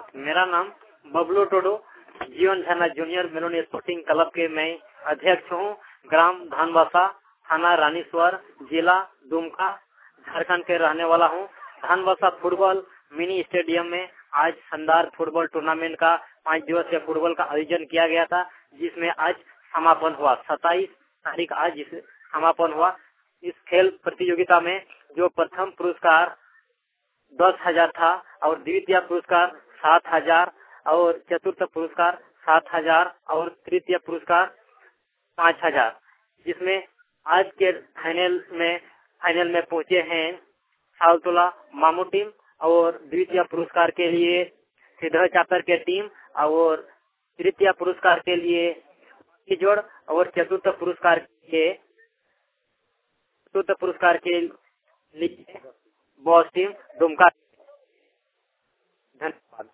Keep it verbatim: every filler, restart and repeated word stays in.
मेरा नाम बबलू टोडो, जीवन झरना जूनियर मेलोन स्पोर्टिंग क्लब के मैं अध्यक्ष हूँ। ग्राम धानवासा, थाना रानीश्वर, जिला दुमका, झारखंड के रहने वाला हूँ। धानवासा फुटबॉल मिनी स्टेडियम में आज शानदार फुटबॉल टूर्नामेंट का पाँच दिवसीय फुटबॉल का आयोजन किया गया था, जिसमें आज समापन हुआ। सत्ताईस तारीख आज इस समापन हुआ। इस खेल प्रतियोगिता में जो प्रथम पुरस्कार दस हजार था और द्वितीय पुरस्कार सात हजार और चतुर्थ पुरस्कार सात हजार और तृतीय पुरस्कार पाँच हजार, जिसमें आज के फाइनल में फाइनल में पहुंचे हैं सालतोला मामू टीम और द्वितीय पुरस्कार के लिए सिद्ध चापर के टीम और तृतीय पुरस्कार के लिए जोड़ और चतुर्थ पुरस्कार के चतुर्थ पुरस्कार के लिए बॉस टीम दुमका। धन्यवाद।